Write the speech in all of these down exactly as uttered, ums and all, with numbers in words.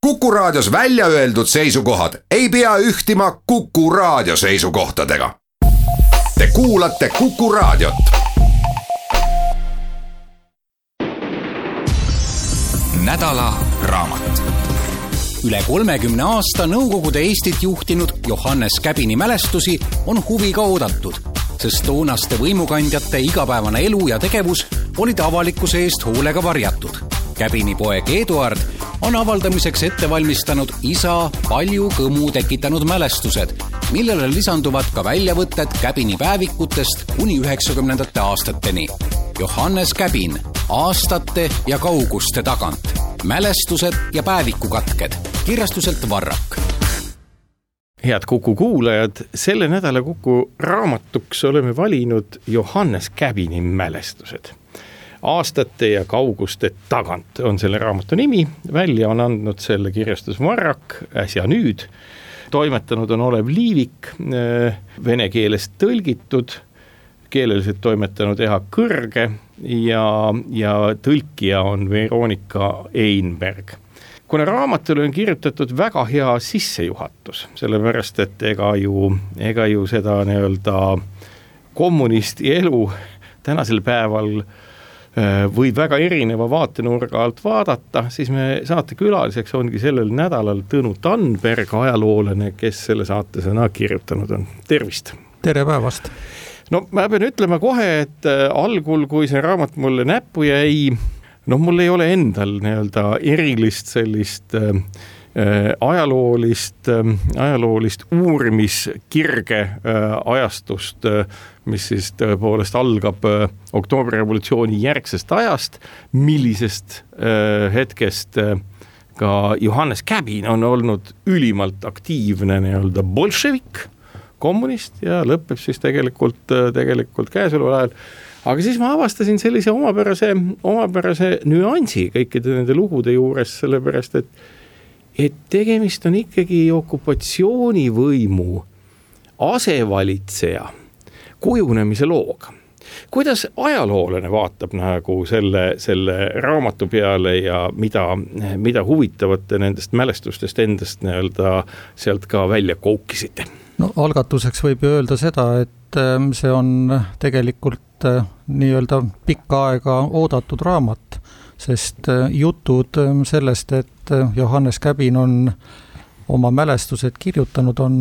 Kuku Raadios välja öeldud seisukohad ei pea ühtima Kuku Raadio seisukohtadega. Te kuulate Kuku Raadiot. Nädala raamat. Üle kolmekümne aasta Nõukogude Eestit juhtinud Johannes Käbini mälestusi on huviga oodatud, sest toonaste võimukandjate igapäevane elu ja tegevus olid avalikkuse eest hoolega varjatud. Käbini poeg Eduard on avaldamiseks ette valmistanud isa palju kõmu tekitanud mälestused, millele lisanduvad ka väljavõtted Käbini päevikutest kuni üheksakümnendate aastateni. Johannes Käbin, aastate ja kauguste tagant. Mälestused ja päevikukatked. Kirjastuselt Varrak. Head Kuku kuulajad, selle nädala Kuku raamatuks oleme valinud Johannes Käbini mälestused. Aastate ja kauguste tagant on selle raamatu nimi. Välja on andnud selle kirjastus Varrak, äsja nüüd. Toimetanud on Olev Liivik, vene keelest tõlgitud, keeleliselt toimetanud Eha Kõrge ja, ja tõlkija on Veronika Einberg. Kuna raamatule on kirjutatud väga hea sissejuhatus, sellepärast et ega ju, ega ju seda nii-öelda kommunisti elu tänasel päeval võib väga erineva vaatenurga alt vaadata, siis me saate külaliseks ongi sellel nädalal Tõnu Tannberg, ajaloolane, kes selle saate sõna kirjutanud on. Tervist! Tere päevast! No ma pean ütlema kohe, et algul, kui see raamat mulle näppu jäi, no mul ei ole endal nii-öelda erilist sellist äh, ajaloolist, äh, ajaloolist uurimiskirge äh, ajastust, äh, mis siis tõepoolest algab äh, oktoobrirevolutsiooni järgsest ajast, millisest äh, hetkest äh, ka Johannes Käbin on olnud ülimalt aktiivne nii-öelda bolševik, kommunist ja lõpeb siis tegelikult, tegelikult käesoleval ajal. Aga siis ma avastasin sellise omapärase, omapärase nüansi kõikide nende lugude juures, sellepärast, et, et tegemist on ikkagi okupatsioonivõimu asevalitseja kujunemise looga. Kuidas ajaloolane vaatab nagu selle, selle raamatu peale ja mida, mida huvitavate nendest mälestustest endast nii-öelda sealt ka välja koukisite? No algatuseks võib ju öelda seda, et see on tegelikult nii-öelda pikka aega oodatud raamat, sest jutud sellest, et Johannes Käbin on oma mälestused kirjutanud, on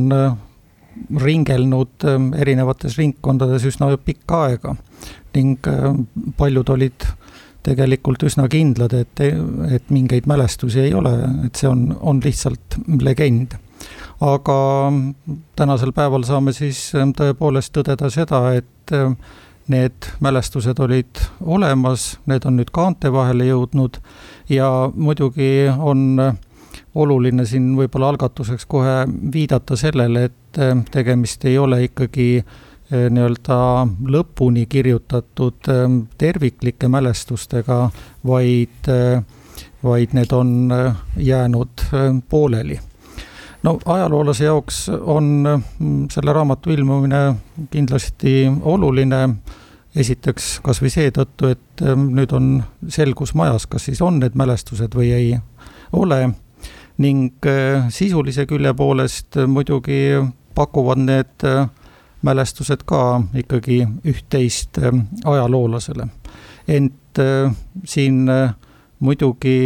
ringelnud erinevates ringkondades üsna pikka aega ning paljud olid tegelikult üsna kindlad, et, et mingeid mälestusi ei ole, et see on, on lihtsalt legend. Aga tänasel päeval saame siis tõepoolest tõdeda seda, et need mälestused olid olemas, need on nüüd kaante vahele jõudnud ja muidugi on oluline siin võib-olla algatuseks kohe viidata sellele, et tegemist ei ole ikkagi nii-öelda lõpuni kirjutatud terviklike mälestustega, vaid, vaid need on jäänud pooleli. No ajaloolase jaoks on selle raamatu ilmumine kindlasti oluline, esiteks kas või seetõttu, et nüüd on selgus majas, kas siis on need mälestused või ei ole, ning sisulise külje poolest muidugi pakuvad need mälestused ka ikkagi üht-teist ajaloolasele. Ent siin muidugi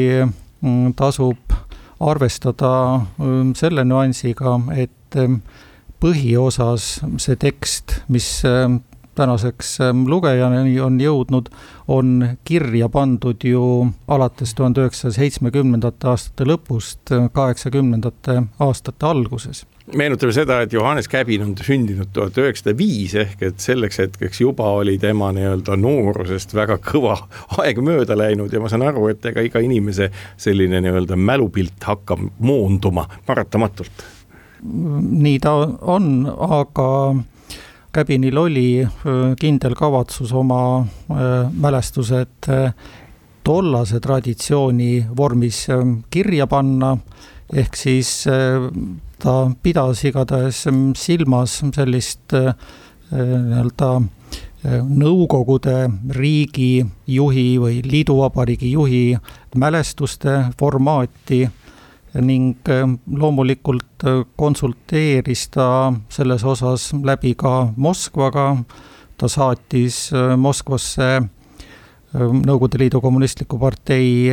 tasub arvestada selle nüansiga, et põhiosas see tekst, mis tänaseks lugejani on jõudnud, on kirja pandud ju alates tuhande üheksasaja seitsmekümnendate aastate lõpust kaheksakümnendate aastate alguses. Meenutame seda, et Johannes Käbin on sündinud tuhat üheksasada viis ehk et selleks hetkeks juba oli tema nii-öelda noorusest väga kõva aeg mööda läinud ja ma saan aru, et ega iga inimese selline nii-öelda mälupilt hakkab moonduma paratamatult. Nii ta on, aga Käbinil oli kindel kavatsus oma mälestused tollase traditsiooni vormis kirja panna, ehk siis ta pidas igatahes silmas sellist nii-öelda Nõukogude riigi juhi või liiduvabariigi juhi mälestuste formaati, ning loomulikult konsulteeris ta selles osas läbi ka Moskvaga. Ta saatis Moskvasse Nõukogude Liidu Kommunistliku partei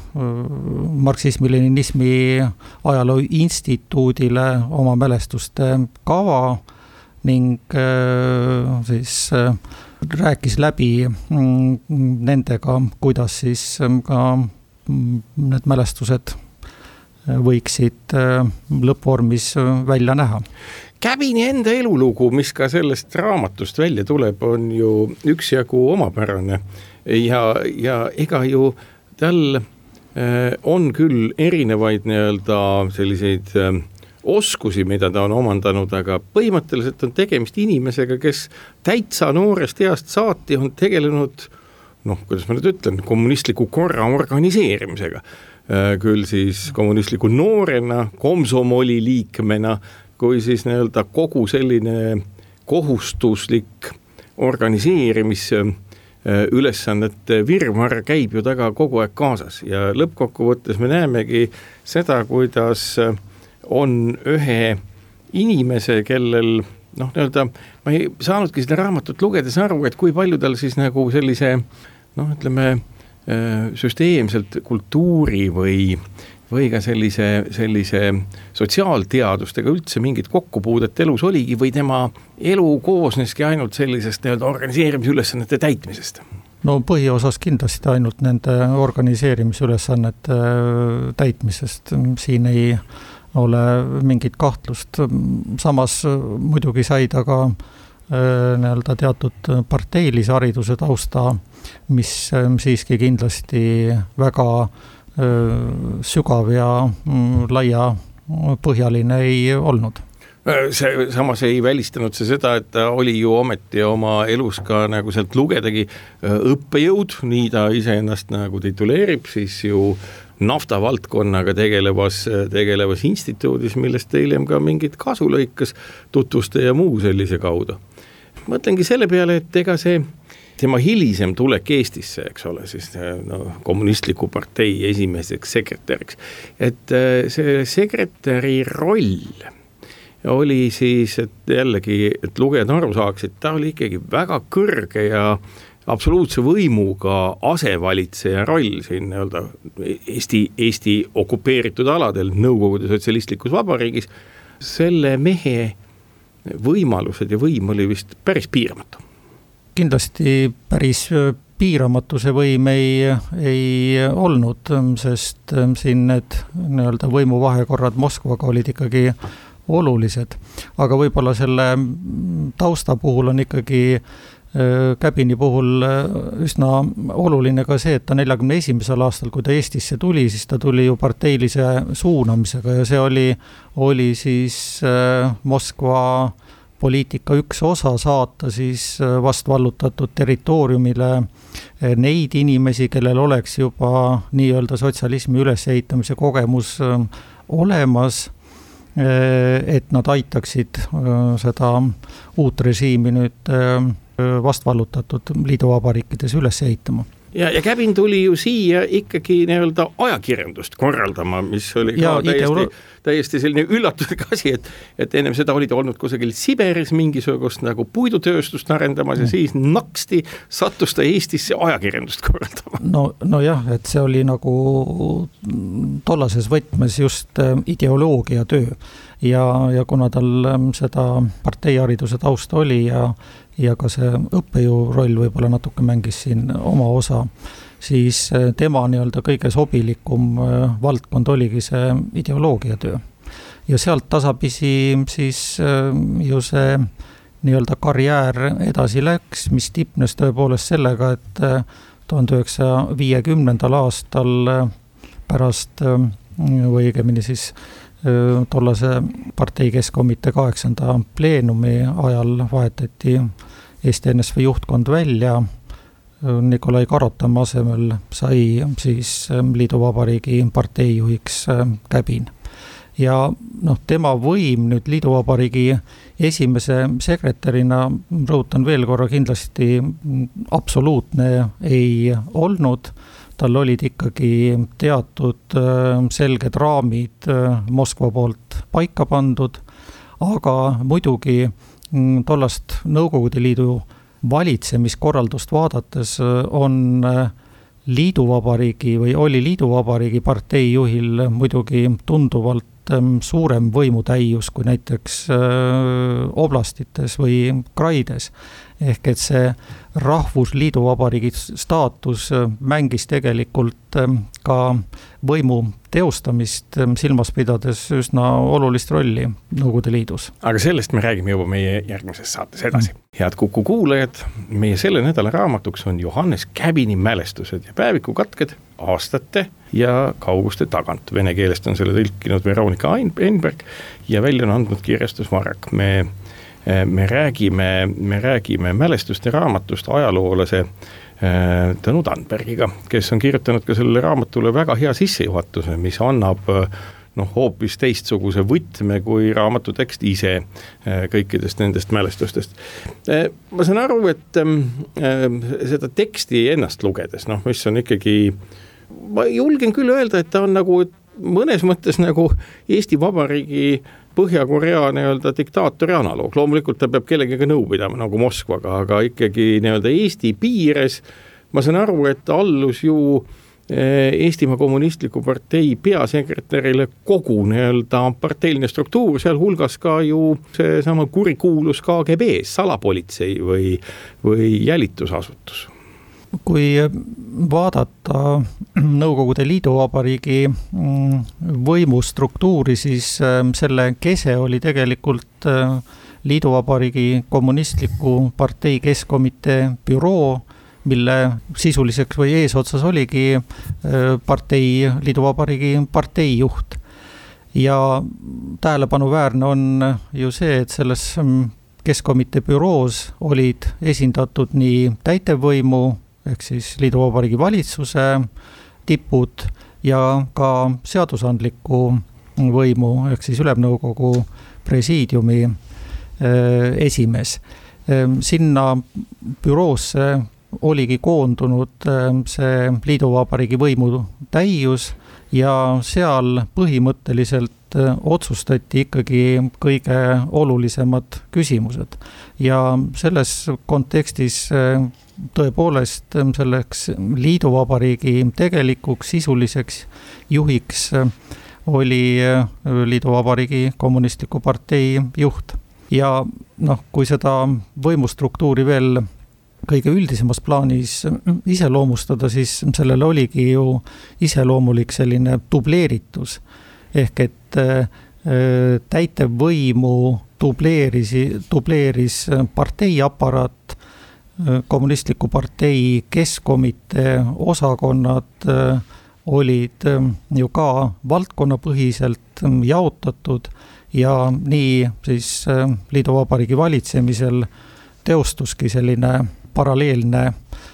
marksismi-leninismi ajaloo instituudile oma mälestuste kava ning siis rääkis läbi nendega, kuidas siis ka need mälestused võiksid lõppvormis välja näha. Käbini enda elulugu, mis ka sellest raamatust välja tuleb, on ju üksjagu omapärane ja, ja ega ju tal on küll erinevaid nii-öelda selliseid oskusi, mida ta on omandanud, aga põhimõtteliselt on tegemist inimesega, kes täitsa noorest east saati on tegelenud, noh, kuidas ma nüüd ütlen, kommunistliku korra organiseerimisega. Küll siis kommunistliku noorena, komsomoli liikmena, kui siis nii-öelda kogu selline kohustuslik organiseerimis ülesannete virvar käib ju taga kogu aeg kaasas ja lõppkokkuvõttes me näemegi seda, kuidas on ühe inimese, kellel noh, nii-öelda ma ei saanudki seda raamatut lugedes aru, et kui palju tal siis nagu sellise noh, ütleme süsteemselt kultuuri või või ka sellise, sellise sotsiaalteadustega üldse mingit kokkupuudet elus oligi või tema elu koosneski ainult sellisest nii-öelda organiseerimisülesannete täitmisest? No põhiosas kindlasti ainult nende organiseerimisülesannete täitmisest. Siin ei ole mingit kahtlust. Samas muidugi sai ta ka nii-öelda teatud parteilise hariduse tausta, mis siiski kindlasti väga sügav ja laia põhjaline ei olnud. See, samas ei välistanud see seda, et ta oli ju ometi oma elus ka nagu sealt lugedagi õppejõud, nii ta ise ennast nagu tituleerib, siis ju nafta valdkonnaga tegelevas, tegelevas instituudis, millest hiljem ka mingit kasu lõikas tutvuste ja muu sellise kaudu. Mõtlengi selle peale, et ega see tema hilisem tulek Eestisse, eks ole, siis no, kommunistliku partei esimeseks sekretäriks, et see sekretäri roll oli siis, et jällegi, et lugejad aru saaksid, ta oli ikkagi väga kõrge ja absoluutse võimuga asevalitseja roll siin nii-öelda Eesti, Eesti okupeeritud aladel Nõukogude sotsialistlikus vabariigis. Selle mehe võimalused ja võim oli vist päris piiramatu. Kindlasti päris piiramatuse võim ei, ei olnud, sest siin need nii-öelda võimuvahekorrad Moskvaga olid ikkagi olulised. Aga võib-olla selle tausta puhul on ikkagi Käbini puhul üsna oluline ka see, et ta neljakümne esimesel aastal, kui ta Eestisse tuli, siis ta tuli ju parteilise suunamisega ja see oli, oli siis Moskva poliitika üks osa saata siis vast vallutatud territooriumile neid inimesi, kellel oleks juba nii-öelda sotsialismi ülesehitamise kogemus olemas, et nad aitaksid seda uut režiimi nüüd vast vallutatud liiduvabariikides üles ehitama. Ja, ja Käbin tuli ju siia ikkagi nii-öelda ajakirjandust korraldama, mis oli ka täiesti, ideolo... täiesti selline üllatuslik asi, et, et ennem seda oli ta olnud kusagil Siberis mingisugust nagu puidutööstust arendamas ja siis naksti sattus ta Eestisse ajakirjandust korraldama. No, no jah, et see oli nagu tollases võtmes just ideoloogia töö ja, ja kuna tal seda parteihariduse tausta oli ja ja ka see õppejõu roll võib-olla natuke mängis siin oma osa, siis tema nii-öelda kõige sobilikum valdkond oligi see ideoloogiatöö. Ja sealt tasapisi siis ju see nii-öelda karjäär edasi läks, mis tipnes tõepoolest sellega, et tuhande üheksasaja viiekümnendal aastal pärast või õigemini siis tollase partei keskkomitee kaheksanda pleenumi ajal vahetati Eesti N S V juhtkond välja. Nikolai Karotama asemel sai siis liiduvabariigi parteijuhiks Käbin. Ja noh, tema võim nüüd liiduvabariigi esimese sekretärina, rõhutan veel korra, kindlasti absoluutne ei olnud. tal olid ikkagi teatud selged raamid Moskva poolt paika pandud, aga muidugi tollast Nõukogude Liidu valitsemiskorraldust vaadates on liiduvabariigi või oli liiduvabariigi partei juhil muidugi tunduvalt suurem võimutäius kui näiteks oblastites või kraides. Ehk et see rahvusliidu vabariigi staatus mängis tegelikult ka võimu teostamist silmas pidades üsna olulist rolli Nõukogude Liidus. Aga sellest me räägime juba meie järgmises saates edasi. Mm. Head Kuku kuulajad, meie selle nädala raamatuks on Johannes Käbini mälestused ja päevikukatked aastate ja kauguste tagant. Vene keelest on selle tõlkinud Veronika Einberg ja välja on andnud kirjastus Marek. Me Me räägime, me räägime mälestuste raamatust ajaloolase Tõnu Tandbergiga, kes on kirjutanud ka selle raamatule väga hea sissejuhatuse, mis annab noh, hoopis teistsuguse võtme kui raamatu tekst ise kõikidest nendest mälestustest. Ma saan aru, et seda teksti ennast lugedes, noh, mis on ikkagi, ma julgen küll öelda, et ta on nagu mõnes mõttes nagu Eesti Vabariigi Põhja-Korea nii-öelda diktaatori analoog. Loomulikult ta peab kellegiga nõu pidama nagu Moskvaga, aga ikkagi nii-öelda Eesti piires. Ma saan aru, et allus ju Eestimaa Kommunistliku partei peasekretärile kogu nii-öelda parteiline struktuur, seal hulgas ka ju see sama kurikuulus K G B, salapolitsei või, või jälitusasutus. Kui vaadata Nõukogude Liiduvabariigi võimustruktuuri, siis selle kese oli tegelikult Liiduvabariigi Kommunistliku partei keskkomitee büroo, mille sisuliseks või eesotsas oligi partei, Liiduvabariigi parteijuht. Ja tähelepanuväärne on ju see, et selles keskkomitee büroos olid esindatud nii täitevvõimu ehk siis Liiduvabariigi valitsuse tipud ja ka seadusandliku võimu ehk siis Ülemnõukogu presiidiumi esimees. Sinna büroosse oligi koondunud see Liiduvabariigi võimu täius ja seal põhimõtteliselt otsustati ikkagi kõige olulisemad küsimused. Ja selles kontekstis tõepoolest selleks Liiduvabariigi tegelikuks sisuliseks juhiks oli Liiduvabariigi Kommunistliku partei juht. Ja noh, kui seda võimustruktuuri veel kõige üldisemas plaanis iseloomustada, siis sellele oligi ju iseloomulik selline dubleeritus. Ehk et täitevvõimu dubleeris, dubleeris parteiaparaat, Kommunistliku partei keskkomitee osakonnad olid ju ka valdkonnapõhiselt jaotatud ja nii siis Liiduvabariigi valitsemisel teostuski selline paralleelne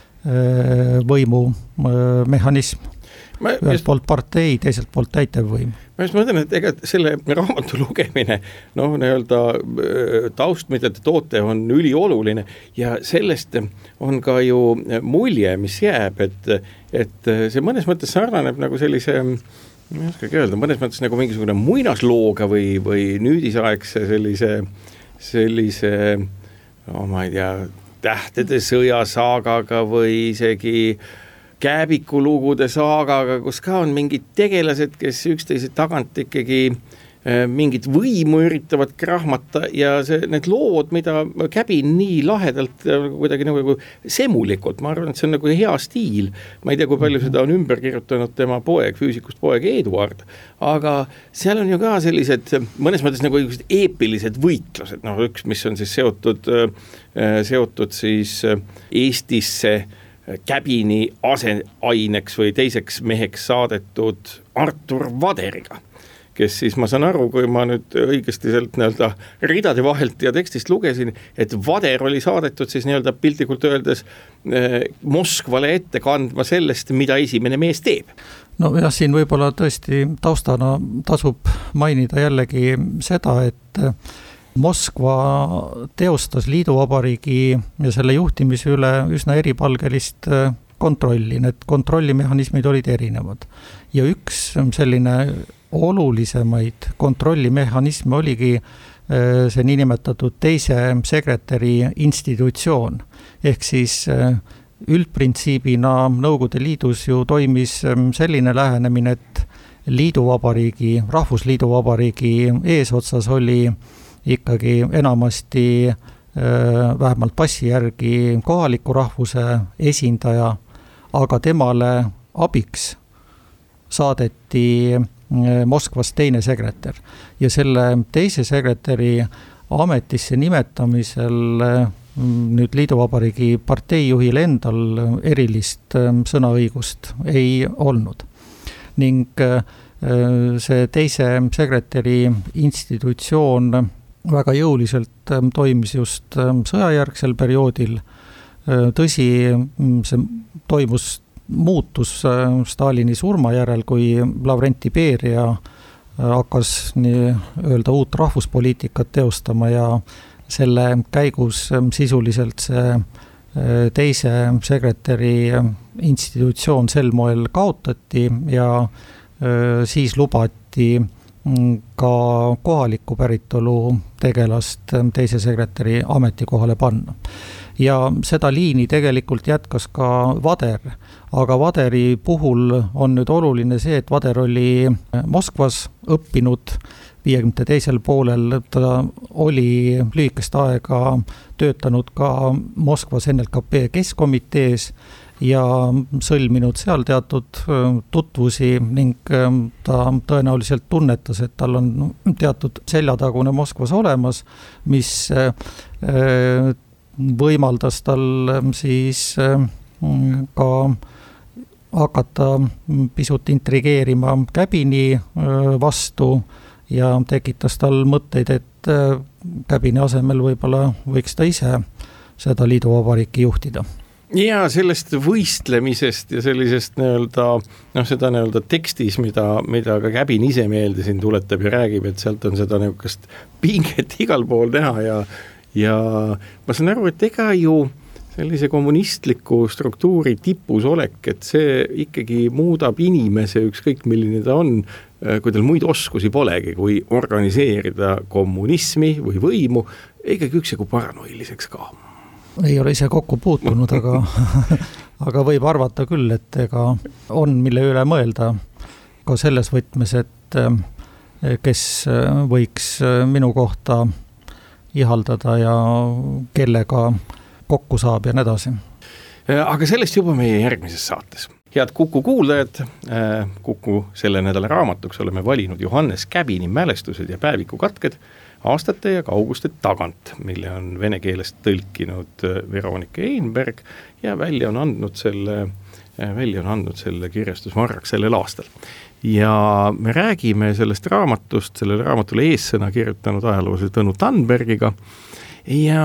võimu mehhanism. Ühelt poolt partei, teiselt poolt täitevvõim. Ma just mõtlen, et ega selle raamatu lugemine, noh, nii-öelda taust, mida te toote, on ülioluline ja sellest on ka ju mulje, mis jääb, et, et see mõnes mõttes sarnaneb nagu sellise, ma ei oskagi öelda, mõnes mõttes nagu mingisugune muinaslooga või, või nüüdisaegse sellise, sellise, no ma ei tea, tähtede sõjasaagaga või isegi Kääbiku saaga, kus ka on mingid tegelased, kes üksteise tagant ikkagi mingit võimu üritavad krahmata ja see, need lood, mida Käbin nii lahedalt kuidagi nagu semulikult, ma arvan, et see on nagu hea stiil. Ma ei tea, kui palju seda on ümber kirjutanud tema poeg, füüsikust poeg Eduard, aga seal on ju ka sellised mõnes mõttes nagu eepilised võitlused, no üks, mis on siis seotud, seotud siis Eestisse Käbini aseaineks või teiseks meheks saadetud Artur Vaderiga, kes siis, ma saan aru, kui ma nüüd õigesti sealt nii-öelda ridade vahelt ja tekstist lugesin, et Vader oli saadetud siis nii-öelda piltlikult öeldes eh, Moskvale ette kandma sellest, mida esimene mees teeb. No jah, siin võib-olla tõesti taustana tasub mainida jällegi seda, et Moskva teostas Liiduvabariigi ja selle juhtimise üle üsna eripalgelist kontrolli, need kontrollimehhanismid olid erinevad. Ja üks selline olulisemaid kontrollimehhanisme oligi see niinimetatud teise sekretäri institutsioon. Ehk siis üldprintsiibina Nõukogude Liidus ju toimis selline lähenemine, et liiduvabariigi, rahvusliidu vabariigi eesotsas oli ikkagi enamasti vähemalt passi järgi kohaliku rahvuse esindaja, aga temale abiks saadeti Moskvas teine sekretär. Ja selle teise sekretäri ametisse nimetamisel nüüd liiduvabariigi parteijuhil endal erilist sõnaõigust ei olnud. Ning see teise sekretäri institutsioon väga jõuliselt toimis just sõjajärgsel perioodil. Tõsi, see toimus muutus Stalini surma järel, kui Lavrenti Beria hakkas nii öelda uut rahvuspoliitikat teostama ja selle käigus sisuliselt see teise sekretäri institutsioon sel moel kaotati ja siis lubati ka kohaliku päritolu tegelast teise sekretäri ametikohale panna. Ja seda liini tegelikult jätkas ka Vader, aga Vaderi puhul on nüüd oluline see, et Vader oli Moskvas õppinud viiekümnenda teisel poolel, ta oli lühikest aega töötanud ka Moskvas N L K P keskkomitees ja sõlminud seal teatud tutvusi ning ta tõenäoliselt tunnetas, et tal on teatud seljatagune Moskvas olemas, mis võimaldas tal siis ka hakata pisut intrigeerima Käbini vastu ja tekitas tal mõtteid, et Käbini asemel võib-olla võiks ta ise seda liiduvabariiki juhtida. Ja sellest võistlemisest ja sellisest nii-öelda, noh seda nii-öelda tekstis, mida, mida ka Käbin ise meelde siin tuletab ja räägib, et sealt on seda niisugust pinget igal pool näha ja, ja ma saan aru, et ega ju sellise kommunistliku struktuuri tipus olek, et see ikkagi muudab inimese ükskõik milline ta on, kui tal muid oskusi polegi, kui organiseerida kommunismi või võimu, ikkagi üksjagu paranoiliseks ka. Ei ole ise kokku puutunud, aga, aga võib arvata küll, et ega on mille üle mõelda ka selles võtmes, et kes võiks minu kohta ihaldada ja kellega kokku saab ja nii edasi. Aga sellest juba meie järgmises saates. Head Kuku kuulajad, Kuku selle nädala raamatuks oleme valinud Johannes Käbini mälestused ja päevikukatked aastate ja kauguste tagant, mille on vene keelest tõlkinud Veronika Einberg ja välja on andnud selle, välja on andnud selle kirjastus Marrak sellel aastal. Ja me räägime sellest raamatust, sellele raamatule eessõna kirjutanud ajaloolase Tõnu Tandbergiga ja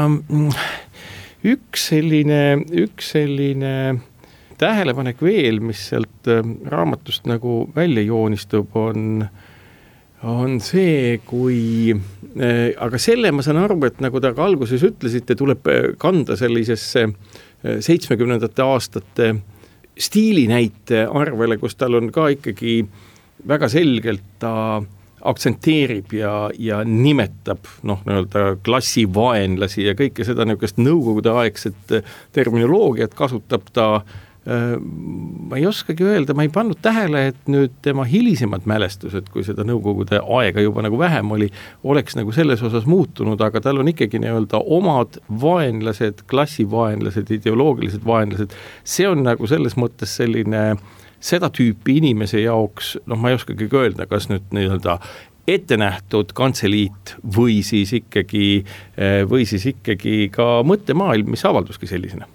üks selline, üks selline tähelepanek veel, mis sealt raamatust nagu välja joonistub, on on see, kui, aga selle ma saan aru, et nagu te ka alguses ütlesite, tuleb kanda sellisesse seitsmekümnendate aastate stiilinäite arvele, kus tal on ka ikkagi väga selgelt ta aktsenteerib ja, ja nimetab noh, nii-öelda klassivaenlasi ja kõike seda niisugust nõukogude aegset terminoloogiat kasutab ta. Ma ei oskagi öelda, ma ei pannud tähele, et nüüd tema hilisemad mälestused, kui seda nõukogude aega juba nagu vähem oli, oleks nagu selles osas muutunud, aga tal on ikkagi nii-öelda omad vaenlased, klassivaenlased, ideoloogilised vaenlased. See on nagu selles mõttes selline seda tüüpi inimese jaoks, noh ma ei oskagi öelda, kas nüüd nii-öelda ette nähtud kantseliit või siis ikkagi, või siis ikkagi ka mõttemaailm, mis avalduski sellisena.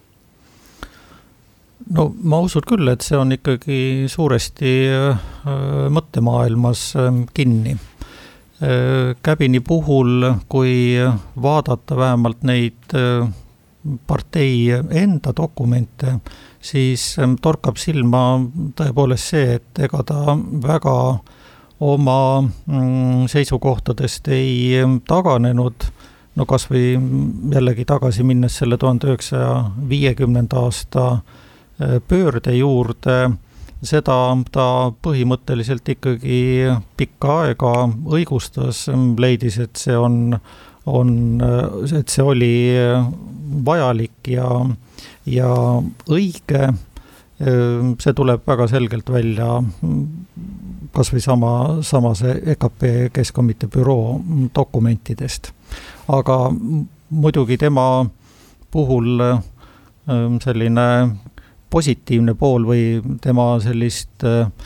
No ma usun küll, et see on ikkagi suuresti mõttemaailmas kinni. Käbini puhul, kui vaadata vähemalt neid partei enda dokumente, siis torkab silma tõepoolest see, et ega ta väga oma seisukohtadest ei taganenud, no kas või jällegi tagasi minnes selle tuhande üheksasaja viiekümnenda aasta pöörde juurde, seda ta põhimõtteliselt ikkagi pikka aega õigustas, leidis, et see on, on, et see oli vajalik ja, ja õige. See tuleb väga selgelt välja kas või sama, sama see E K P Keskkomitee büroo dokumentidest. Aga muidugi tema puhul selline positiivne pool või tema sellist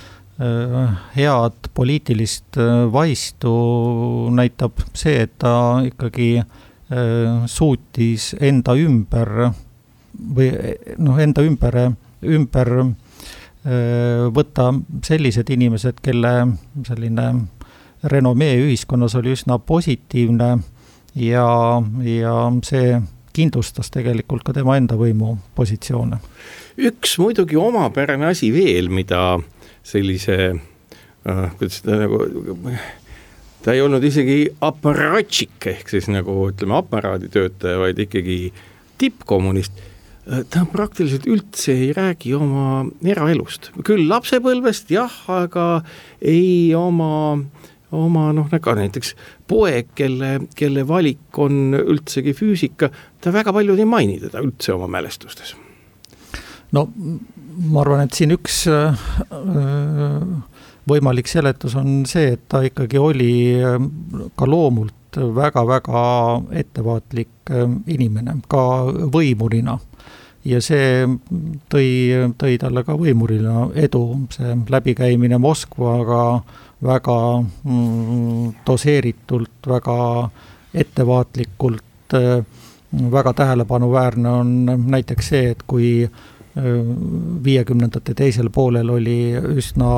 head poliitilist vaistu näitab see, et ta ikkagi suutis enda ümber või noh, enda ümber, ümber võtta sellised inimesed, kelle selline renomee ühiskonnas oli üsna positiivne ja, ja see kindlustas tegelikult ka tema enda võimu positsioone. Üks muidugi omapärane asi veel, mida sellise äh, kuidas ta nagu ta ei olnud isegi aparaatšik ehk siis nagu ütleme aparaaditöötaja, vaid ikkagi tippkommunist. Ta praktiliselt üldse ei räägi oma eraelust. Küll lapsepõlvest, jah, aga ei oma, oma noh, nagu näiteks poeg, kelle, kelle valik on üldsegi füüsika, ta väga palju ei maini teda üldse oma mälestustes. No ma arvan, et siin üks võimalik seletus on see, et ta ikkagi oli ka loomult väga-väga ettevaatlik inimene, ka võimurina. Ja see tõi, tõi talle ka võimurina edu, see läbikäimine Moskvaga väga mm, doseeritult, väga ettevaatlikult, väga tähelepanuväärne on näiteks see, et kui viiekümnendate teisel poolel oli üsna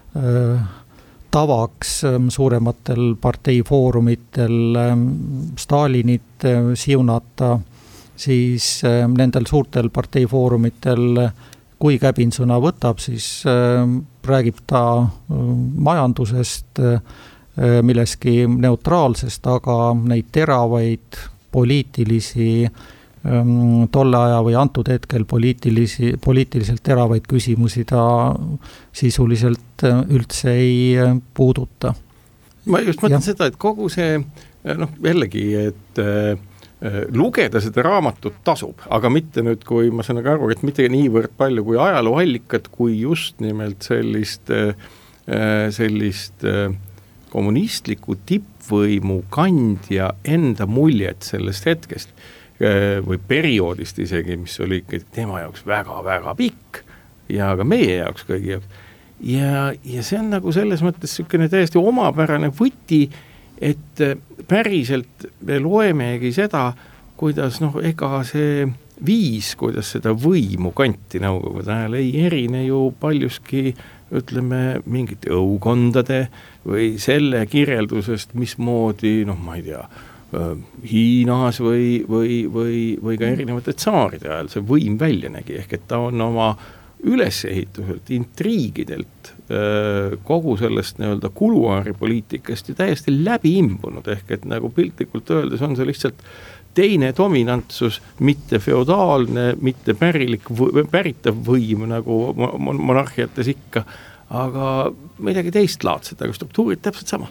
tavaks suurematel parteifoorumitel Stalinit siunata, siis nendel suurtel parteifoorumitel, kui Käbin sõna võtab, siis räägib ta majandusest, milleski neutraalsest, aga neid teravaid poliitilisi tolle aja või antud hetkel poliitilisi, poliitiliselt teravaid küsimusi ta sisuliselt üldse ei puuduta. Ma just mõtlen ja. seda, et kogu see, noh jällegi, et äh, lugeda seda raamatut tasub, aga mitte nüüd, kui ma saan aru, et mitte niivõrd palju kui ajalooallikat, kui just nimelt sellist, äh, sellist äh, kommunistliku tippvõimu kandja enda muljet sellest hetkest või perioodist isegi, mis oli ikka tema jaoks väga-väga pikk ja ka meie jaoks kõigi jaoks. Ja, ja see on nagu selles mõttes selline täiesti omapärane võti, et päriselt me loemegi seda, kuidas noh, ega see viis, kuidas seda võimu kanti nõukogude ajal ei erine ju paljuski, ütleme, mingite õukondade või selle kirjeldusest, mismoodi, noh ma ei tea, Hiinas või, või, või, või ka erinevate tsaaride ajal see võim välja nägi, ehk et ta on oma ülesehituselt, intriigidelt, kogu sellest nii-öelda kuluaaripoliitikast ju täiesti läbi imbunud, ehk et nagu piltlikult öeldes on see lihtsalt teine dominantsus, mitte feodaalne, mitte pärilik, päritav võim nagu monarhiates ikka, aga midagi teist laadset, aga struktuurid täpselt sama.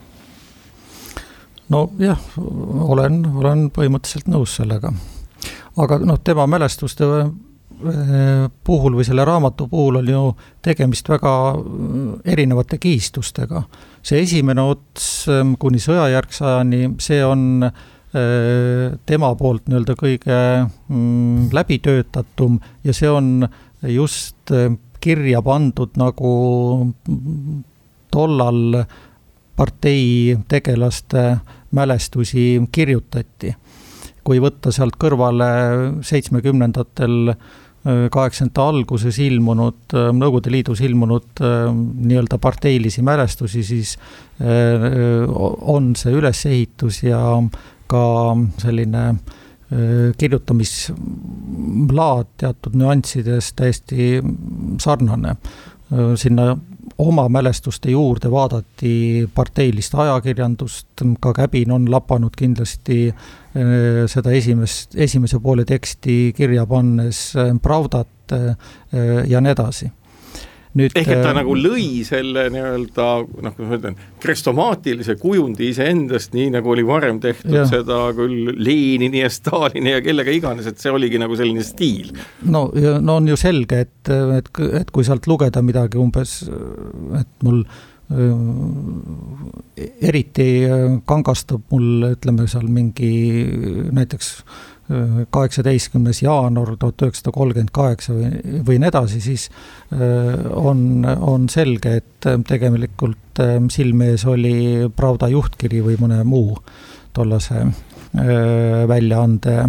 No jah, olen, olen põhimõtteliselt nõus sellega. Aga noh, tema mälestuste puhul või selle raamatu puhul on ju tegemist väga erinevate kiistustega. See esimene ots kuni sõjajärgse ajani, see on tema poolt nii-öelda kõige läbitöötatum ja see on just kirja pandud nagu tollal partei tegelaste mälestusi kirjutati. Kui võtta sealt kõrvale seitsmekümnendatel kaheksakümnendate alguses ilmunud, Nõukogude Liidus ilmunud nii-öelda parteilisi mälestusi, siis on see ülesehitus ja ka selline kirjutamislaad teatud nüanssides täiesti sarnane. sinna oma mälestuste juurde vaadati parteilist ajakirjandust, ka Käbin on lapanud kindlasti seda esimest, esimese poole teksti kirja pannes Pravdat ja nii edasi. Nüüd, ehk et ta nagu lõi selle nii-öelda, noh, kui ma ütlen, krestomaatilise kujundi iseendast, nii nagu oli varem tehtud ja. Seda küll Lenini ja Stalini ja kellega iganes, et see oligi nagu selline stiil. No, no on ju selge, et, et, et kui sealt lugeda midagi umbes, et mul eriti kangastab mul, ütleme seal mingi näiteks kaheksateistkümnes jaanuar tuhat üheksasada kolmkümmend kaheksa või, või nii edasi, siis on, on selge, et tegelikult silmees oli Pravda juhtkiri või mõne muu tollase väljaande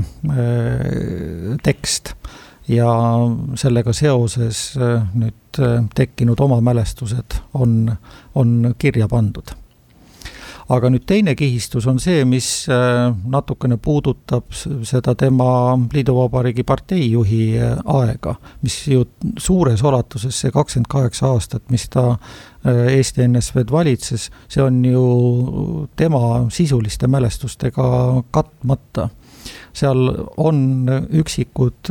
tekst ja sellega seoses nüüd tekkinud oma mälestused on, on kirja pandud. Aga nüüd teine kihistus on see, mis natukene puudutab seda tema Liiduvabariigi parteijuhi aega, mis ju suures ulatuses see kakskümmend kaheksa aastat, mis ta Eesti N S V-d valitses, see on ju tema sisuliste mälestustega katmata. Seal on üksikud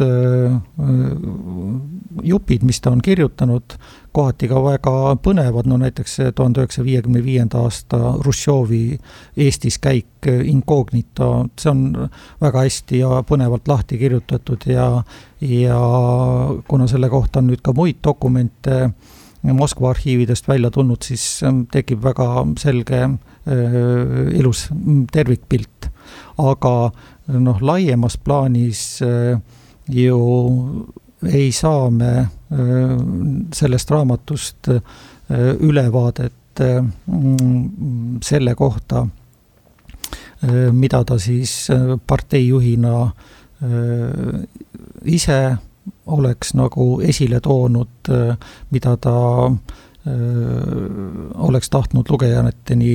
jupid, mis ta on kirjutanud, kohati ka väga põnevad, no näiteks tuhande üheksasaja viiekümne viienda aasta Hruštšovi Eestis käik incognito, see on väga hästi ja põnevalt lahti kirjutatud ja, ja kuna selle kohta on nüüd ka muid dokumente Moskva arhiividest välja tulnud, siis tekib väga selge ilus tervikpilt. Aga noh, laiemas plaanis ju ei saa me sellest raamatust ülevaadet selle kohta, mida ta siis parteijuhina ise oleks nagu esile toonud, mida ta oleks tahtnud lugejateni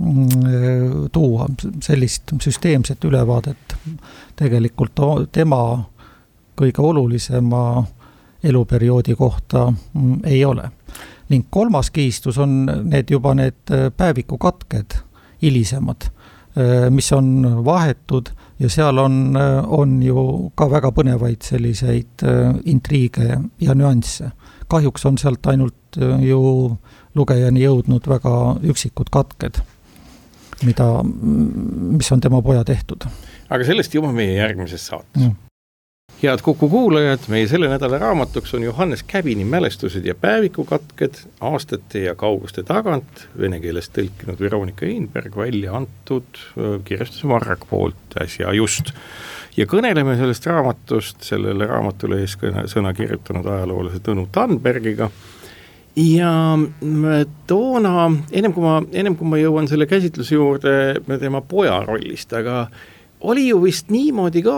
tuua. Sellist süsteemset ülevaadet tegelikult tema kõige olulisema eluperioodi kohta ei ole. Ning kolmas kihistus on need juba need päevikukatked hilisemad, mis on vahetud ja seal on, on ju ka väga põnevaid selliseid intriige ja nüansse. Kahjuks on sealt ainult ju lugejani jõudnud väga üksikud katked, mida, mis on tema poja tehtud. Aga sellest juba meie järgmises saates. Mm. Head Kuku kuulajad, meie selle nädala raamatuks on Johannes Käbini mälestused ja päevikukatked aastate ja kauguste tagant, vene keeles tõlkinud Veronika Einberg, välja antud kirjastuse Varrak poolt äsja just. Ja kõneleme sellest raamatust, sellele raamatule ees sõna kirjutanud ajaloolase Tõnu Tandbergiga. Ja toona, ennem kui ma, ennem kui ma jõuan selle käsitluse juurde tema poja rollist, aga oli ju vist niimoodi ka,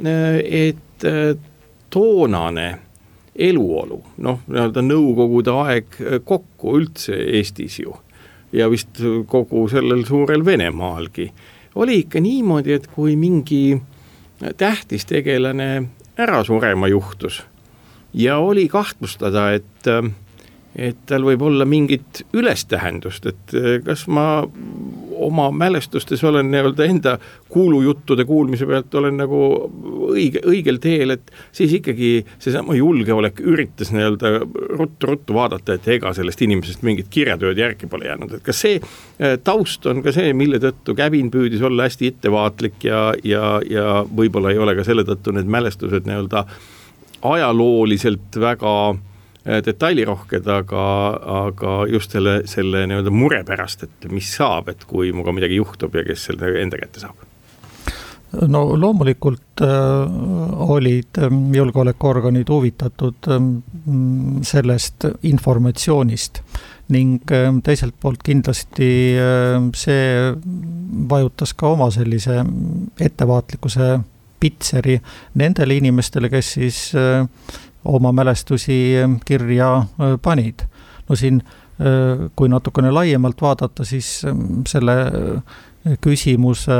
et toonane eluolu, noh, nõukogude aeg kokku üldse Eestis ju, ja vist kogu sellel suurel Venemaalgi, oli ikka niimoodi, et kui mingi tähtis tegelane ära surema juhtus ja oli kahtlustada, et et tal võib olla mingit ülestähendust, et kas ma oma mälestustes olen nii-öelda enda kuulujuttude kuulmise pealt olen nagu õige, õigel teel, et siis ikkagi seesama julgeolek üritas nii-öelda ruttu-ruttu vaadata, et ega sellest inimesest mingit kirjatööd järgi pole jäänud. Et kas see taust on ka see, mille tõttu Käbin püüdis olla hästi ettevaatlik ja, ja, ja võib-olla ei ole ka selle tõttu need mälestused nii-öelda ajalooliselt väga detailirohked, aga, aga just selle, selle nii-öelda mure pärast, et mis saab, et kui muga midagi juhtub ja kes selle enda kätte saab? No loomulikult äh, olid julgeolekuorganid huvitatud äh, sellest informatsioonist ning äh, teiselt poolt kindlasti äh, see vajutas ka oma sellise ettevaatlikkuse pitseri nendele inimestele, kes siis äh, oma mälestusi kirja panid. No siin, kui natukene laiemalt vaadata, siis selle küsimuse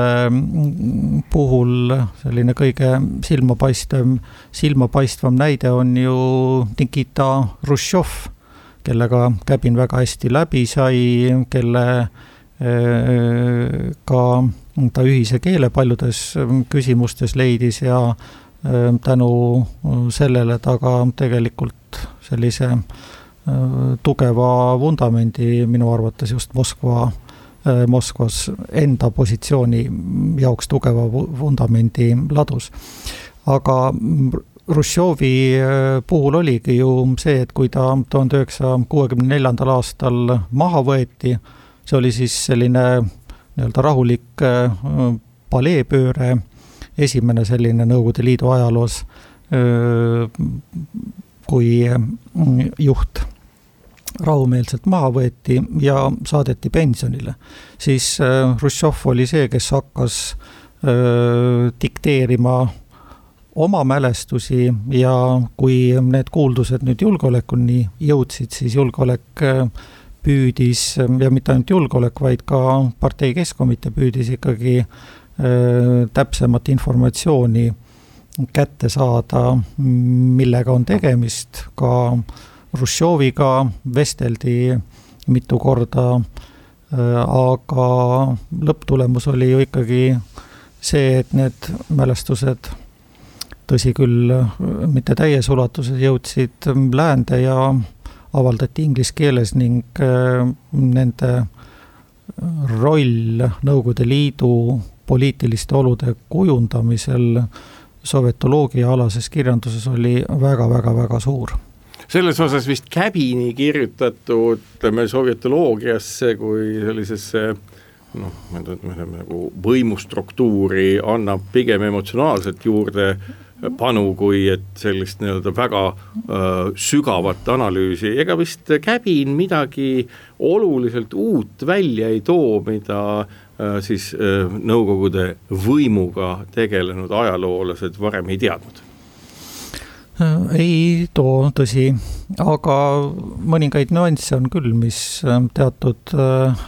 puhul selline kõige silmapaistev, silmapaistvam näide on ju Nikita Hruštšov, kellega Käbin väga hästi läbi sai, kelle ka ta ühise keele paljudes küsimustes leidis ja tänu sellele ta ka tegelikult sellise tugeva vundamendi minu arvates just Moskva Moskvas enda positsiooni jaoks tugeva vundamendi ladus. Aga Hruštšovi puhul oligi ju see, et kui ta tuhande üheksasaja kuuekümne neljandal aastal maha võeti, see oli siis selline nii-öelda rahulik paleepööre, esimene selline Nõukogude Liidu ajaloos, kui juht rahumeelselt maha võeti ja saadeti pensionile. Siis Hruštšov oli see, kes hakkas dikteerima oma mälestusi ja kui need kuuldused nüüd julgeolekuni jõudsid, siis julgeolek püüdis, ja mitte ainult julgeolek, vaid ka partei keskkomitee püüdis ikkagi täpsemat informatsiooni kätte saada, millega on tegemist, ka Hruštšoviga vesteldi mitu korda, aga lõpptulemus oli ju ikkagi see, et need mälestused tõsi küll mitte täies ulatuses jõudsid läände ja avaldati inglise keeles ning nende roll Nõukogude Liidu poliitiliste olude kujundamisel sovetoloogia alases kirjanduses oli väga-väga-väga suur. Selles osas vist Käbini kirjutatud sovetoloogiasse kui sellisesse noh, ma ütlen, nagu võimustruktuuri annab pigem emotsionaalselt juurde panu, kui et sellist nii-öelda väga äh, sügavat analüüsi. Ega vist Käbin midagi oluliselt uut välja ei too, mida äh, siis äh, Nõukogude võimuga tegelenud ajaloolased varem ei teadnud. Ei too, tõsi, aga mõningaid nüansse on küll, mis teatud äh,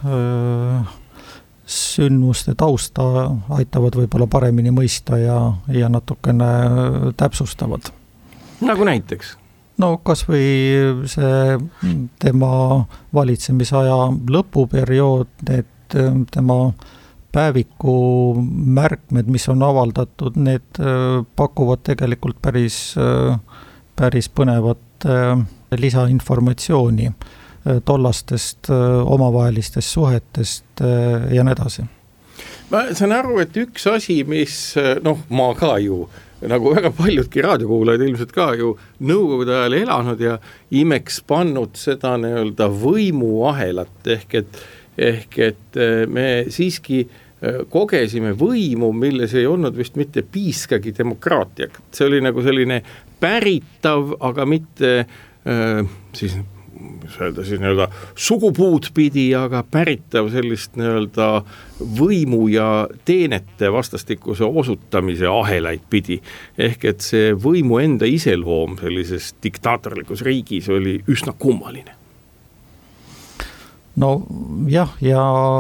sündmuste tausta aitavad võib-olla paremini mõista ja, ja natukene täpsustavad. Nagu näiteks? No kas või see tema valitsemisaja lõpuperiood, et tema päeviku märkmed, mis on avaldatud, need pakuvad tegelikult päris, päris põnevat lisainformatsiooni tollastest omavahelistest suhetest ja nii edasi. Ma saan aru, et üks asi, mis, noh, ma ka ju, nagu väga paljudki raadiokuulajad ilmselt ka ju Nõukogude ajal elanud ja imeks pannud seda nii-öelda võimuahelat, ehk et, ehk et me siiski kogesime võimu, milles ei olnud vist mitte piiskagi demokraatia. See oli nagu selline päritav, aga mitte äh, siis, öelda, siis nii-öelda sugupuud pidi, aga päritav sellist nii-öelda võimu ja teenete vastastikuse osutamise ahelaid pidi. Ehk et see võimu enda iseloom sellises diktaatorlikus riigis oli üsna kummaline. No jah, ja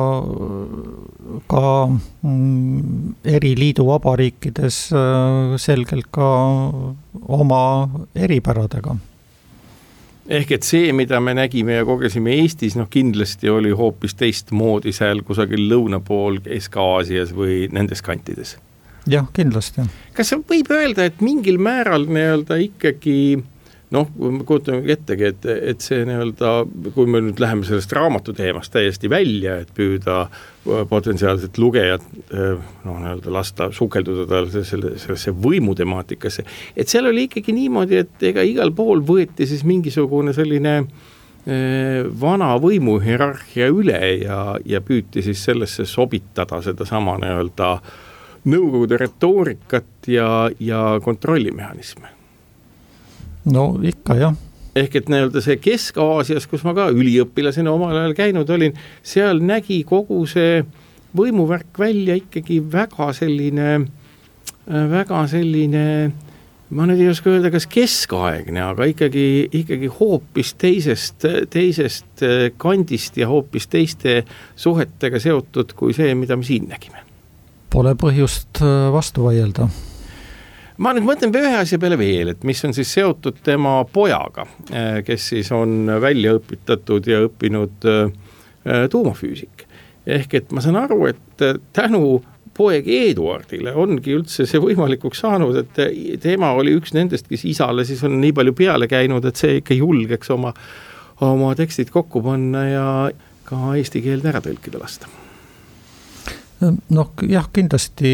ka eri liidu vabariikides selgelt ka oma eripäradega. Ehk et see, mida me nägime ja kogesime Eestis, noh kindlasti oli hoopis teist moodi seal kusagil lõuna pool Kesk-Aasias või nendes kantides. Jah, kindlasti. Kas võib öelda, et mingil määral nii-öelda ikkagi noh, me kujutame ettegi, et, et see nii-öelda, kui me nüüd läheme sellest raamatu teemast täiesti välja, et püüda potentsiaalselt lugejad noh, nii-öelda lasta sukelduda tal selle, sellesse võimutemaatikasse, et seal oli ikkagi niimoodi, et ega igal pool võeti siis mingisugune selline vana võimuhierarhia üle ja, ja püüti siis sellesse sobitada seda sama nii-öelda Nõukogude retoorikat ja, ja kontrollimehhanisme. No ikka jah. Ehk et nii-öelda see Kesk-Aasias, kus ma ka üliõpilasena omal ajal käinud olin, seal nägi kogu see võimuvärk välja ikkagi väga selline, väga selline, ma nüüd ei oska öelda, kas keskaegne, aga ikkagi, ikkagi hoopis teisest, teisest kandist ja hoopis teiste suhetega seotud kui see, mida me siin nägime. Pole põhjust vastu vaielda. ma nüüd mõtlen ühe asja peale veel, et mis on siis seotud tema pojaga, kes siis on välja õpitatud ja õppinud tuumafüüsik. Ehk et ma saan aru, et tänu poeg Eduardile ongi üldse see võimalikuks saanud, et tema oli üks nendest, kes isale siis on nii palju peale käinud, et see ikka julgeks oma, oma tekstid kokku panna ja ka eesti keelde ära tõlkida lasta. Noh, jah, kindlasti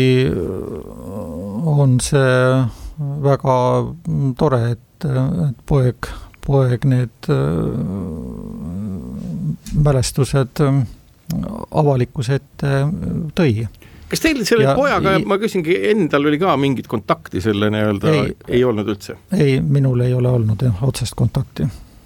on see väga tore, et, et poeg, poeg need mälestused avalikkuse ette tõi. Kas teil selle ja, pojaga, ma küsingi, endal oli ka mingit kontakti selle nii-öelda, ei, ei olnud üldse? Ei, minul ei ole olnud jah, otsest kontakti.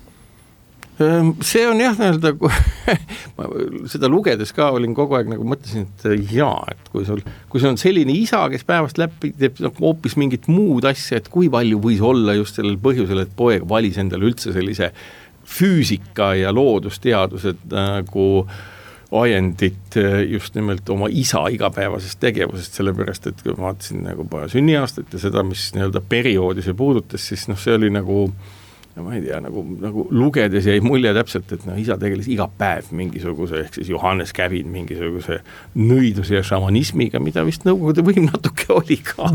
See on jah, nii-öelda, ma seda lugedes ka olin kogu aeg nagu mõtlesin, et jaa, et kui sul, kui sul on selline isa, kes päevast läbi teeb hoopis mingit muud asja, et kui palju võis olla just sellel põhjusel, et poeg valis endale üldse sellise füüsika ja loodusteadused nagu ajendit just nimelt oma isa igapäevasest tegevusest, sellepärast, et kui ma vaatasin nagu poja sünniaastat ja seda, mis nii-öelda perioodi see puudutas, siis noh, see oli nagu ja ma ei tea, nagu, nagu lugedes jäi mulje täpselt, et no, isa tegeles iga päev mingisuguse, ehk siis Johannes Käbin mingisuguse nõiduse ja šamanismiga, mida vist nõukogude võim natuke oli ka.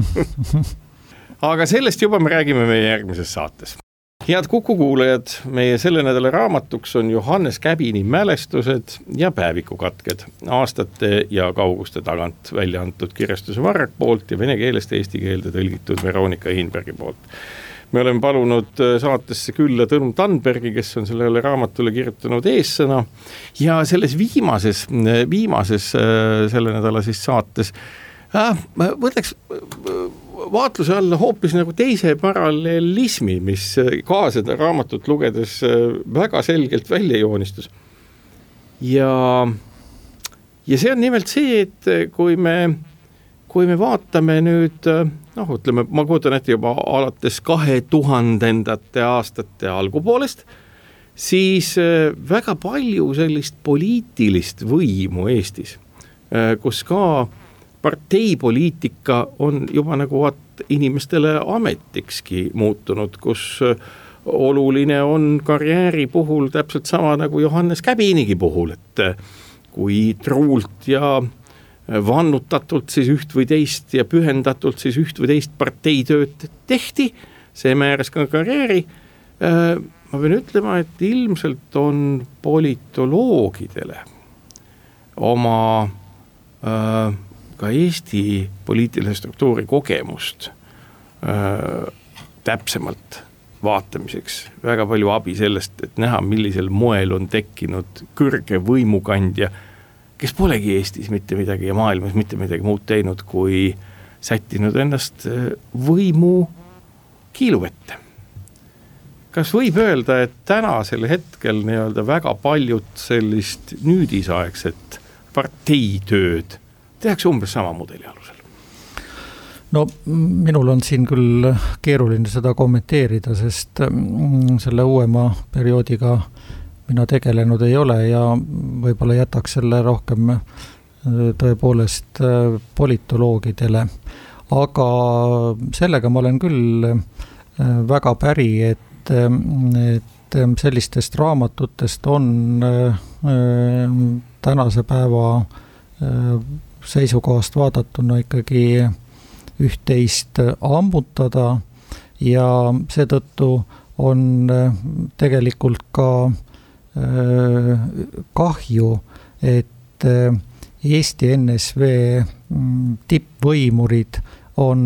Aga sellest juba me räägime meie järgmises saates. Head Kuku kuulajad, meie selle nädala raamatuks on Johannes Käbini mälestused ja päevikukatked aastate ja kauguste tagant välja antud kirjastuse Varrak poolt ja vene keelest eesti keelde tõlgitud Veronika Hinbergi poolt. Me oleme palunud saatesse külla Tõnu Tandbergi, kes on sellele raamatule kirjutanud eessõna ja selles viimases, viimases selle nädala siis saates äh, võtaks vaatluse alla hoopis nagu teise paralleelismi, mis ka seda raamatut lugedes väga selgelt välja joonistus. Ja, ja see on nimelt see, et kui me kui me vaatame nüüd, noh, ütleme, ma kujutan ette juba alates kahe tuhandendate aastate algupoolest, siis väga palju sellist poliitilist võimu Eestis, kus ka parteipoliitika on juba nagu vaat inimestele ametikski muutunud, kus oluline on karjääri puhul täpselt sama nagu Johannes Käbinigi puhul, et kui truult ja vannutatult siis üht või teist ja pühendatult siis üht või teist parteitööd tehti, see määras ka karjääri. Ma pean ütlema, et ilmselt on politoloogidele oma äh, ka Eesti poliitilise struktuuri kogemust äh, täpsemalt vaatamiseks väga palju abi sellest, et näha, millisel moel on tekkinud kõrge võimukandja, kes polegi Eestis mitte midagi ja maailmas mitte midagi muud teinud, kui sättinud ennast võimu kiiluvette. Kas võib öelda, et tänasel hetkel nii-öelda väga paljud sellist nüüdisaegset parteitööd tehakse umbes sama mudeli alusel? No minul on siin küll keeruline seda kommenteerida, sest selle uuema perioodiga mina tegelenud ei ole ja võib-olla jätaks selle rohkem tõepoolest politoloogidele. Aga sellega ma olen küll väga päri, et, et sellistest raamatutest on tänase päeva seisukohast vaadatuna ikkagi üht-teist ammutada ja seetõttu on tegelikult ka kahju, et Eesti N S V tippvõimurid on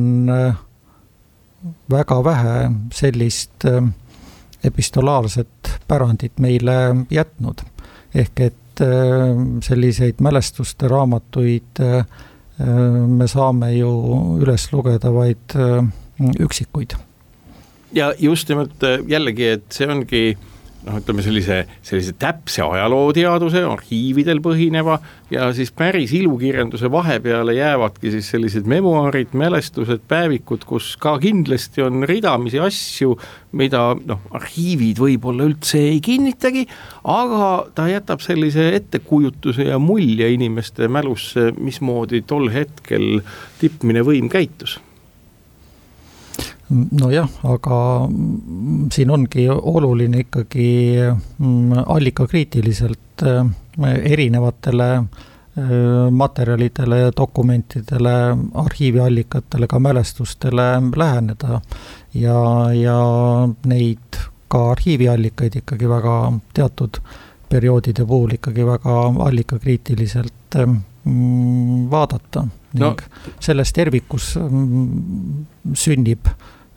väga vähe sellist epistolaarset pärandit meile jätnud. Ehk et selliseid mälestuste raamatuid me saame ju üles lugeda vaid üksikuid. Ja just nimelt jällegi, et see ongi noh, ütleme sellise, sellise täpse ajalooteaduse, arhiividel põhineva ja siis päris ilukirjanduse vahepeale jäävadki siis sellised memuaarid, mälestused, päevikud, kus ka kindlasti on ridamisi asju, mida noh, arhiivid võib-olla üldse ei kinnitagi, aga ta jätab sellise ettekujutuse ja mulje inimeste mälusse, mismoodi tol hetkel tippmine võim käitus. Nojah, aga siin ongi oluline ikkagi allikakriitiliselt erinevatele materjalidele ja dokumentidele, arhiiviallikatele, ka mälestustele läheneda ja, ja neid ka arhiiviallikaid ikkagi väga teatud perioodide puhul ikkagi väga allikakriitiliselt vaadata. No. Ning selles tervikus sünnib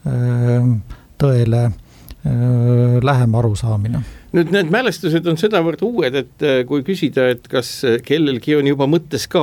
tõele lähem arusaamine. Nüüd need mälestused on sedavõrd uued, et kui küsida, et kas kellelgi on juba mõttes ka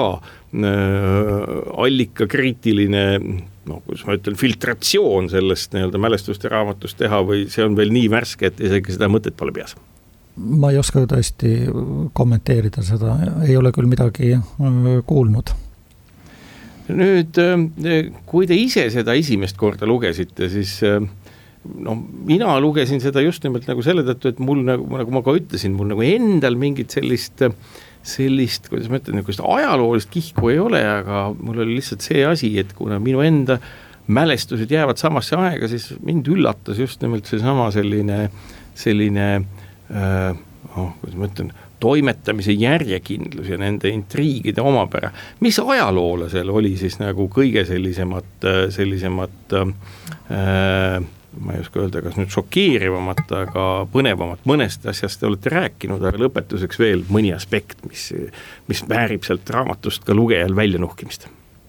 allikakriitiline, no kus ma ütlen, filtratsioon sellest nii-öelda mälestuste raamatust teha või see on veel nii värske, et isegi seda mõtet pole peas? Ma ei oska tõesti kommenteerida seda, ei ole küll midagi kuulnud. Nüüd, kui te ise seda esimest korda lugesite, siis no, mina lugesin seda just nimelt nagu selle tõttu, et mul nagu, nagu ma ka ütlesin, mul nagu endal mingit sellist, sellist, kuidas ma ütlen, nagu ajaloolist kihku ei ole, aga mul oli lihtsalt see asi, et kuna minu enda mälestused jäävad samasse aega, siis mind üllatas just nimelt see sama selline, selline äh, oh, kuidas ma ütlen, toimetamise järjekindlus ja nende intriigide omapära. Mis ajaloolasel oli siis nagu kõige sellisemat, sellisemat äh, ma ei oska öelda, kas nüüd šokeerivamat, aga põnevamat mõnest asjast te olete rääkinud, aga lõpetuseks veel mõni aspekt, mis, mis väärib sealt raamatust ka lugejal välja nuhkimist?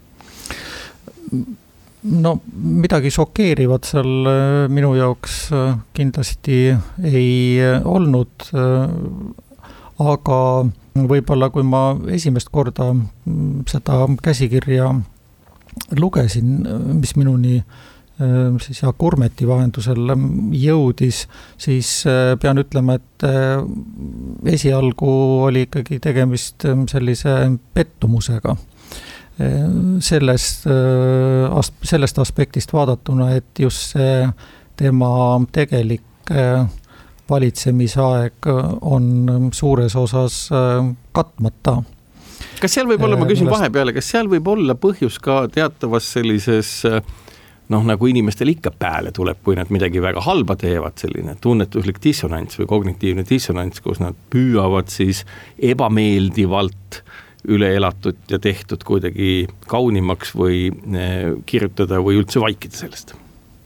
No midagi šokeerivat seal minu jaoks kindlasti ei olnud, aga võib-olla kui ma esimest korda seda käsikirja lugesin, mis minuni siis Jaak Urmeti vahendusel jõudis, siis pean ütlema, et esialgu oli ikkagi tegemist sellise pettumusega. Sellest, sellest aspektist vaadatuna, et just see tema tegelik valitsemisaeg on suures osas katmata. Kas seal võib olla, ma küsin vahepeale, kas seal võib olla põhjus ka teatavas sellises noh, nagu inimestel ikka pääle tuleb, kui nad midagi väga halba teevad, selline tunnetuslik dissonants või kognitiivne dissonants, kus nad püüavad siis ebameeldivalt üle elatud ja tehtud kuidagi kaunimaks või kirjutada või üldse vaikida sellest?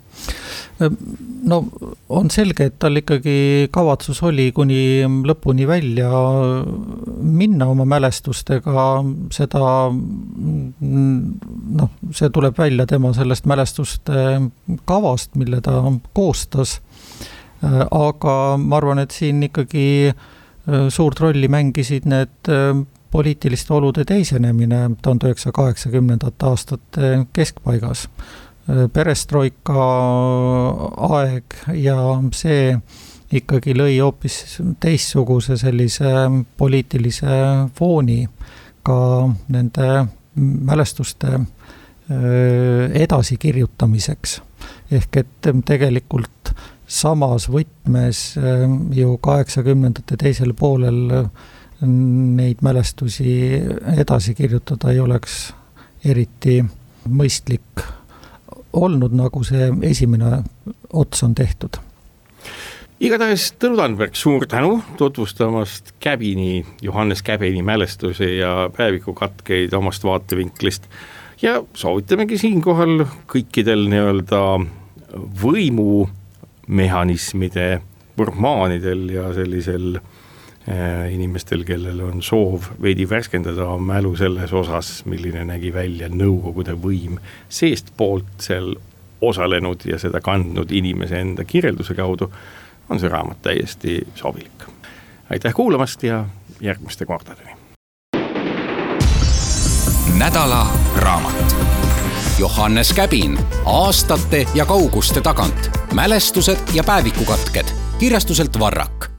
No on selge, et tal ikkagi kavatsus oli kuni lõpuni välja minna oma mälestustega, seda, noh, see tuleb välja tema sellest mälestuste kavast, mille ta koostas, aga ma arvan, et siin ikkagi suurt rolli mängisid need poliitiliste olude teisenemine tuhande üheksasaja kaheksakümnendate aastate keskpaigas. Perestroika aeg ja see ikkagi lõi hoopis teistsuguse sellise poliitilise fooni ka nende mälestuste edasikirjutamiseks. Ehk et tegelikult samas võtmes ju kaheksakümnendate teisel poolel neid mälestusi edasi kirjutada ei oleks eriti mõistlik olnud, nagu see esimene ots on tehtud. Igatahes Tõnu Tandberg, suur tänu tutvustamast Käbini, Johannes Käbini mälestusi ja päevikukatkeid omast vaatevinklist ja soovitamegi siinkohal kõikidel nii-öelda võimumehhanismide, burmaanidel ja sellisel inimestel, kellel on soov veidi värskendada mälu selles osas, milline nägi välja Nõukogude võim seest poolt seal osalenud ja seda kandnud inimese enda kirjelduse kaudu, on see raamat täiesti sobilik. Aitäh kuulamast ja järgmiste kordadeni. Nädala raamat. Johannes Käbin, aastate ja kauguste tagant. Mälestused ja päevikukatked. Kirjastuselt Varrak.